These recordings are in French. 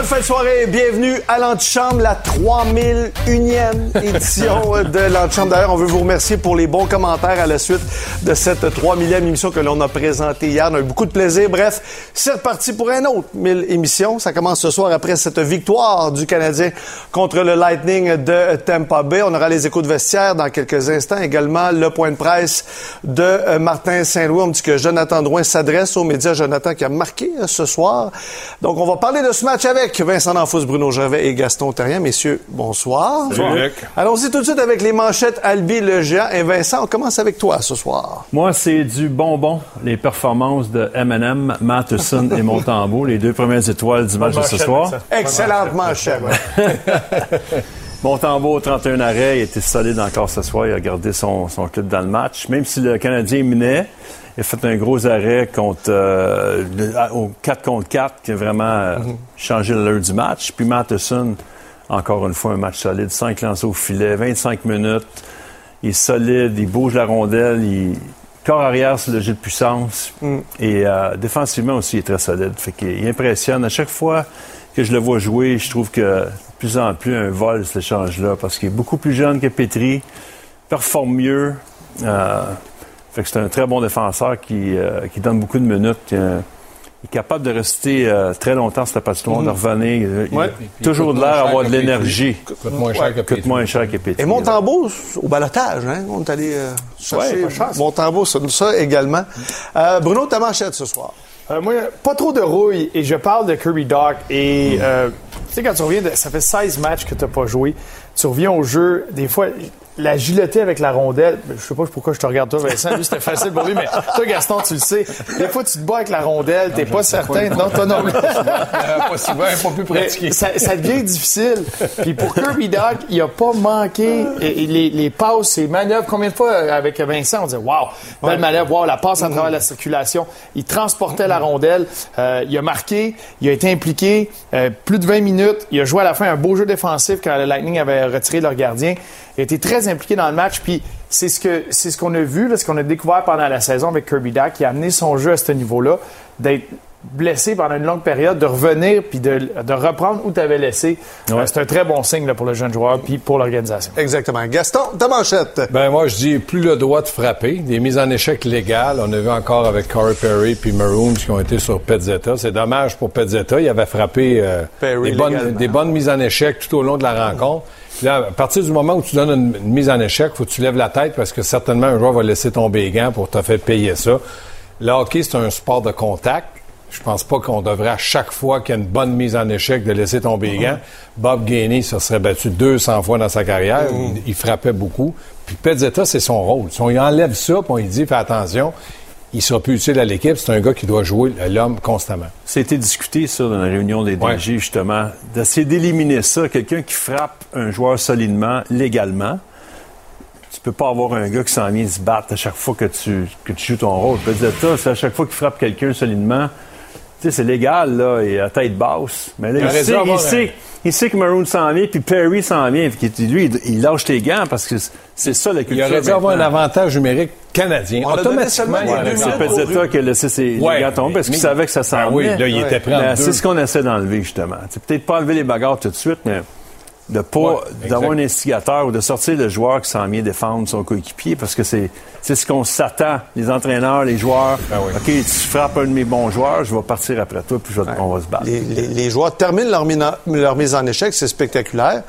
Bonne fin de soirée, bienvenue à l'Antichambre, la 3001e édition de l'Antichambre. D'ailleurs, on veut vous remercier pour les bons commentaires à la suite de cette 3000e émission que l'on a présentée hier. On a eu beaucoup de plaisir. Bref, c'est reparti pour une autre 1000 émissions. Ça commence ce soir après cette victoire du Canadien contre le Lightning de Tampa Bay. On aura les échos de vestiaire dans quelques instants. Également, le point de presse de Martin Saint-Louis. On me dit que Jonathan Drouin s'adresse aux médias. Jonathan qui a marqué ce soir. Donc, on va parler de ce match avec Vincent D'Anfos, Bruno Gervais et Gaston Terrien. Messieurs, bonsoir. Salut, Luc. Allons-y tout de suite avec les manchettes Albi le géant. Et Vincent, on commence avec toi ce soir. Moi, c'est du bonbon. Les performances de M&M, Matheson et Montembeault, les deux premières étoiles du match de ce soir. Excellente manchette. Montembeault, 31 arrêts, il était solide encore ce soir. Il a gardé son club dans le match. Même si le Canadien menait, il a fait un gros arrêt au 4 contre 4 qui a vraiment changé l'heure du match. Puis Matheson, encore une fois, un match solide. 5 lancers au filet, 25 minutes. Il est solide, il bouge la rondelle, il corps arrière sur le jeu de puissance. Et défensivement aussi, il est très solide. Fait qu'il impressionne. À chaque fois que je le vois jouer, je trouve que de plus en plus un vol, cet échange-là, parce qu'il est beaucoup plus jeune que Petry, performe mieux. Fait que c'est un très bon défenseur qui donne beaucoup de minutes. Il est capable de rester très longtemps sur la patinoire, de revenir. Il a toujours de l'air d'avoir de l'énergie. Coûte moins cher que Petry. Et Montembeault, au balotage, hein? On est allé chercher Montembeault sur ça également. Bruno, ta manchette ce soir. Moi, pas trop de rouille, et je parle de Kirby Dach. Et tu sais, quand tu reviens, ça fait 16 matchs que tu n'as pas joué. Tu reviens au jeu, des fois, l'agilité avec la rondelle. Je sais pas pourquoi je te regarde toi, Vincent. Lui, c'était facile pour lui, mais toi, Gaston, tu le sais. Des fois, tu te bats avec la rondelle, t'es pas certain. Non, toi non. Pas souvent, pas plus pratiqué. Ça devient difficile. Puis pour Kirby Dach, il a pas manqué les passes, ses manœuvres. Combien de fois avec Vincent, on disait, wow, belle manœuvre, wow, la passe à travers la circulation. Il transportait la rondelle. Il a marqué, il a été impliqué. Plus de 20 minutes. Il a joué à la fin un beau jeu défensif quand le Lightning avait retiré leur gardien. Il a été très impliqué dans le match, puis c'est ce qu'on a vu, là, ce qu'on a découvert pendant la saison avec Kirby Dach, qui a amené son jeu à ce niveau-là, d'être blessé pendant une longue période, de revenir puis de reprendre où tu avais laissé. Ouais. C'est un très bon signe là, pour le jeune joueur puis pour l'organisation. Exactement. Gaston, ta manchette. Moi, je dis plus le droit de frapper. Des mises en échec légales. On a vu encore avec Corey Perry puis Maroons qui ont été sur Pezzetta. C'est dommage pour Pezzetta. Il avait frappé des bonnes mises en échec tout au long de la rencontre. Là, à partir du moment où tu donnes une mise en échec, il faut que tu lèves la tête parce que certainement un joueur va laisser tomber les gants pour te faire payer ça. Le hockey, c'est un sport de contact. Je pense pas qu'on devrait à chaque fois qu'il y a une bonne mise en échec de laisser tomber les gants. Bob Gainey se serait battu 200 fois dans sa carrière. Il frappait beaucoup. Puis Pezzetta, c'est son rôle. Si on lui enlève ça, puis on lui dit « fais attention », il sera plus utile à l'équipe. C'est un gars qui doit jouer l'homme constamment. Ça a été discuté, ça, dans la réunion des DG, justement, d'essayer d'éliminer ça. Quelqu'un qui frappe un joueur solidement, légalement. Tu peux pas avoir un gars qui s'en vient se battre à chaque fois que tu joues ton rôle. Pezzetta, c'est à chaque fois qu'il frappe quelqu'un solidement. Tu sais, c'est légal, là, et à tête basse. Mais là, il sait que Maroon s'en vient, puis Perry s'en vient. Lui, il lâche les gants parce que c'est ça la culture. Il aurait dû avoir un avantage numérique canadien. Automatiquement, c'est Pezzetta qui a laissé ses gants tomber parce qu'il savait que ça s'en venait. Oui, là, il était prêt en deux. C'est ce qu'on essaie d'enlever, justement. C'est peut-être pas enlever les bagarres tout de suite, mais d'avoir un instigateur ou de sortir le joueur qui s'en vient défendre son coéquipier parce que c'est ce qu'on s'attend, les entraîneurs, les joueurs. OK, tu frappes un de mes bons joueurs, je vais partir après toi puis on va se battre. Les joueurs terminent leur mise en échec, c'est spectaculaire.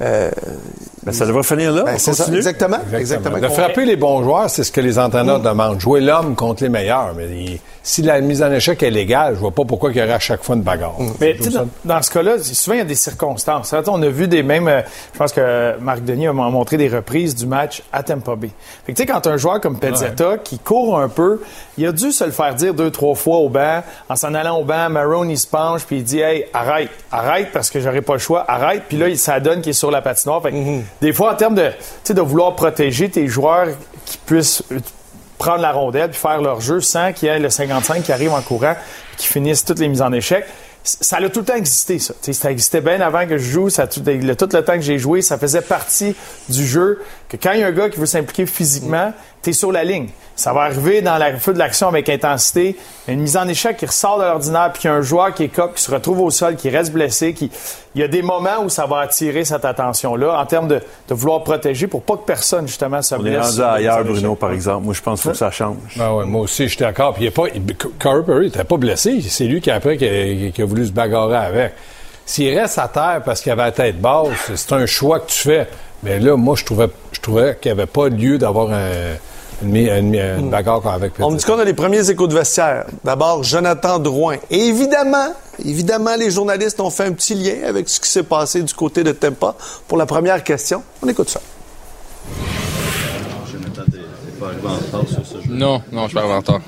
Ça devrait finir là. C'est ça, exactement. De frapper les bons joueurs, c'est ce que les entraîneurs demandent. Jouer l'homme contre les meilleurs. Mais si la mise en échec est légale, je vois pas pourquoi il y aurait à chaque fois une bagarre. Mais dans ce cas-là, souvent il y a des circonstances. On a vu je pense que Marc Denis a montré des reprises du match à Tampa Bay. Fait que tu sais, quand un joueur comme Pezzetta qui court un peu, il a dû se le faire dire 2-3 fois au banc. En s'en allant au banc, Maroon, il se penche puis il dit « Hey, arrête parce que j'aurai pas le choix, arrête. » Puis là, ça donne qu'il est sur la patinoire. Fait que, des fois, en termes de vouloir protéger tes joueurs qui puissent prendre la rondelle puis faire leur jeu sans qu'il y ait le 55 qui arrive en courant qui finisse toutes les mises en échec, ça a tout le temps existé, ça. T'sais, ça existait bien avant que je joue. Tout le temps que j'ai joué, ça faisait partie du jeu. Que quand il y a un gars qui veut s'impliquer physiquement, tu es sur la ligne. Ça va arriver dans le feu de l'action avec intensité. Une mise en échec qui ressort de l'ordinaire, puis qu'il y a un joueur qui est cop, qui se retrouve au sol, qui reste blessé. Il y a des moments où ça va attirer cette attention-là en termes de vouloir protéger pour pas que personne, justement, se blesse. On est rendu ailleurs, Bruno, par exemple. Moi, je pense qu'il faut que ça change. Ouais, moi aussi, j'étais d'accord. Puis Corey Perry n'était pas blessé. C'est lui qui, après, qui a voulu se bagarrer avec. S'il reste à terre parce qu'il avait la tête basse, c'est un choix que tu fais. Mais là, moi, je trouvais qu'il n'y avait pas lieu d'avoir une bagarre avec Petit. On me dit qu'on a les premiers échos de vestiaire. D'abord, Jonathan Drouin. Et évidemment, les journalistes ont fait un petit lien avec ce qui s'est passé du côté de Tampa pour la première question. On écoute ça. Jonathan, t'es pas arrivé en retard sur ce jeu? Non, je suis pas arrivé en retard.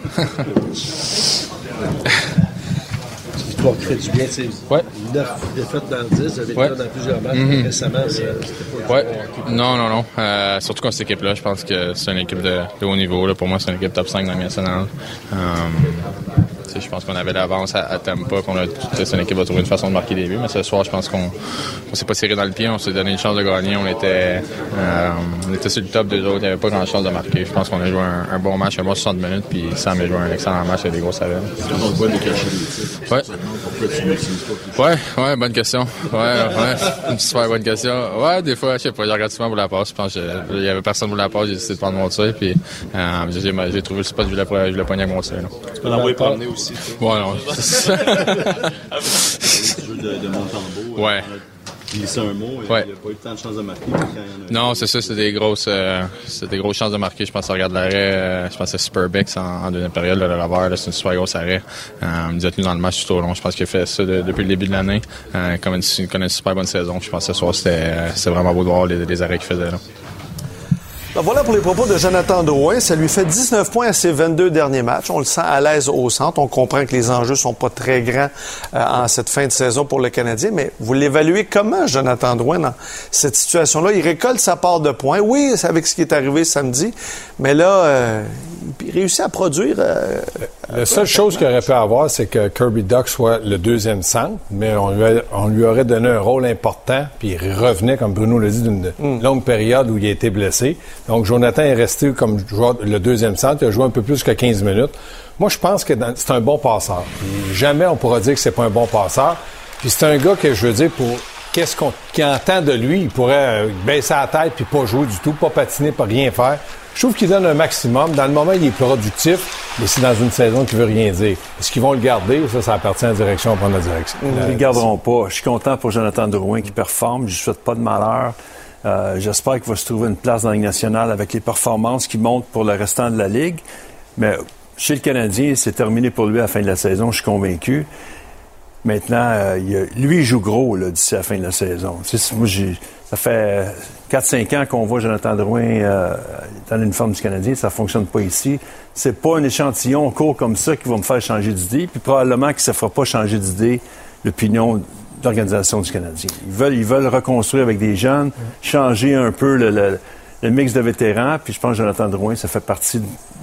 Victoire crée du bien, tu sais. Ouais. 9 défaites dans 10, avec toi dans plusieurs matchs. Récemment, c'était pas ouais. Non. Surtout contre cette équipe-là, je pense que c'est une équipe de haut niveau. Là. Pour moi, c'est une équipe top 5 dans la nationale. Je pense qu'on avait l'avance à Tampa, c'est une équipe qui va trouver une façon de marquer des buts, mais ce soir, je pense qu'on s'est pas serré dans le pied, on s'est donné une chance de gagner, on était sur le top des autres, il n'y avait pas grand-chose de marquer. Je pense qu'on a joué un bon match, un bon 60 minutes, puis Sam a joué un excellent match avec des grosses avelles. Est-ce qu'on voit de cacher les titres? Ouais. Pourquoi tu n'utilises pas? Ouais, bonne question. Ouais, une super bonne question. Ouais, des fois, je sais pas, je regarde souvent pour la passe, je pense qu'il y avait personne pour la passe, j'ai décidé de prendre mon tir, puis j'ai trouvé le spot, je voulais pogner avec mon tir. Tu peux l'envoyer promener aussi. Ouais, non. Le jeu de Montembeault. Ouais. Glissé un mot, il n'y a pas eu tant de chances de marquer. Non, c'est ça, c'est des grosses chances de marquer. Je pense qu'on regarde l'arrêt, je pense que c'est Superbex en deuxième période, le revers, c'est une super grosse arrêt. Il nous a tenu dans le match tout au long. Je pense qu'il a fait ça depuis le début de l'année. Il connaît une super bonne saison. Je pense que ce soir, c'était vraiment beau de voir les arrêts qu'il faisait là. Alors voilà pour les propos de Jonathan Drouin. Ça lui fait 19 points à ses 22 derniers matchs. On le sent à l'aise au centre. On comprend que les enjeux sont pas très grands en cette fin de saison pour le Canadien. Mais vous l'évaluez comment, Jonathan Drouin, dans cette situation-là? Il récolte sa part de points. Oui, c'est avec ce qui est arrivé samedi. Mais là, il réussit à produire. La seule chose qu'il aurait pu avoir, c'est que Kirby Dach soit le deuxième centre. Mais on lui aurait donné un rôle important. Puis il revenait, comme Bruno l'a dit, d'une longue période où il a été blessé. Donc, Jonathan est resté comme joueur, le deuxième centre. Il a joué un peu plus que 15 minutes. Moi, je pense que c'est un bon passeur. Puis jamais on pourra dire que c'est pas un bon passeur. Puis c'est un gars que, je veux dire, pour qu'est-ce qu'on entend de lui, il pourrait baisser la tête puis pas jouer du tout, pas patiner, pas rien faire. Je trouve qu'il donne un maximum. Dans le moment, il est productif, mais c'est dans une saison qui veut rien dire. Est-ce qu'ils vont le garder? Ça appartient à la direction, on prend la direction. Ils ne le garderont pas. Je suis content pour Jonathan Drouin qui performe. Je ne souhaite pas de malheur. J'espère qu'il va se trouver une place dans la Ligue nationale avec les performances qui montent pour le restant de la Ligue. Mais chez le Canadien, c'est terminé pour lui à la fin de la saison, je suis convaincu. Maintenant, lui, il joue gros là, d'ici à la fin de la saison. Moi, ça fait 4-5 ans qu'on voit Jonathan Drouin dans l'uniforme du Canadien. Ça ne fonctionne pas ici. C'est pas un échantillon court comme ça qui va me faire changer d'idée. Puis probablement qu'il ne se fera pas changer d'idée l'opinion d'organisation du Canadien. Ils veulent reconstruire avec des jeunes, changer un peu le mix de vétérans. Puis je pense que Jonathan Drouin, ça fait partie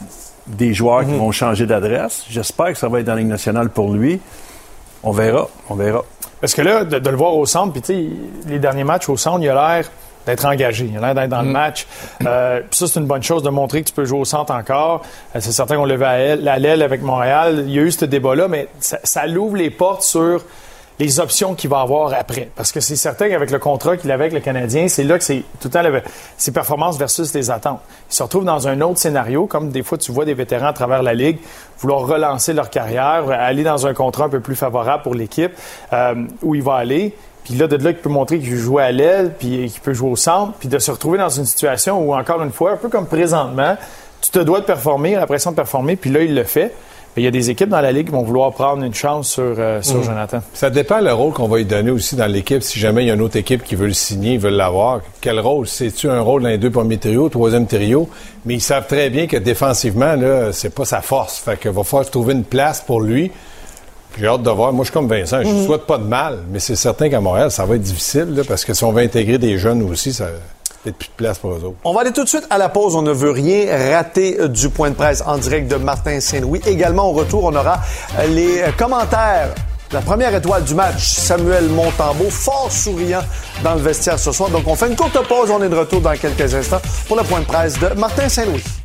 des joueurs qui vont changer d'adresse. J'espère que ça va être dans la Ligue nationale pour lui. On verra. Parce que là, de le voir au centre, puis tu sais, les derniers matchs au centre, il a l'air d'être engagé. Il a l'air d'être dans le match. Puis ça, c'est une bonne chose de montrer que tu peux jouer au centre encore. C'est certain qu'on l'a vu à l'aile avec Montréal. Il y a eu ce débat-là, mais ça l'ouvre les portes sur les options qu'il va avoir après. Parce que c'est certain qu'avec le contrat qu'il avait avec le Canadien, c'est là que c'est tout le temps ses performances versus les attentes. Il se retrouve dans un autre scénario, comme des fois tu vois des vétérans à travers la Ligue vouloir relancer leur carrière, aller dans un contrat un peu plus favorable pour l'équipe, où il va aller. Puis là, de là, il peut montrer qu'il joue à l'aile, puis qu'il peut jouer au centre, puis de se retrouver dans une situation où, encore une fois, un peu comme présentement, tu te dois de performer, la pression de performer, puis là, il le fait. Mais il y a des équipes dans la Ligue qui vont vouloir prendre une chance sur Jonathan. Ça dépend le rôle qu'on va lui donner aussi dans l'équipe. Si jamais il y a une autre équipe qui veut le signer, ils veulent l'avoir, quel rôle? C'est-tu un rôle dans les 2 premiers trios, 3e trio? Mais ils savent très bien que défensivement, là, c'est pas sa force. Fait qu'il va falloir trouver une place pour lui. J'ai hâte de voir. Moi, je suis comme Vincent. Je ne souhaite pas de mal, mais c'est certain qu'à Montréal, ça va être difficile, là, parce que si on veut intégrer des jeunes aussi, ça... peut-être plus de place pour eux autres. On va aller tout de suite à la pause. On ne veut rien rater du point de presse en direct de Martin Saint-Louis. Également, au retour, on aura les commentaires de la première étoile du match, Samuel Montembeault, fort souriant dans le vestiaire ce soir. Donc, on fait une courte pause. On est de retour dans quelques instants pour le point de presse de Martin Saint-Louis.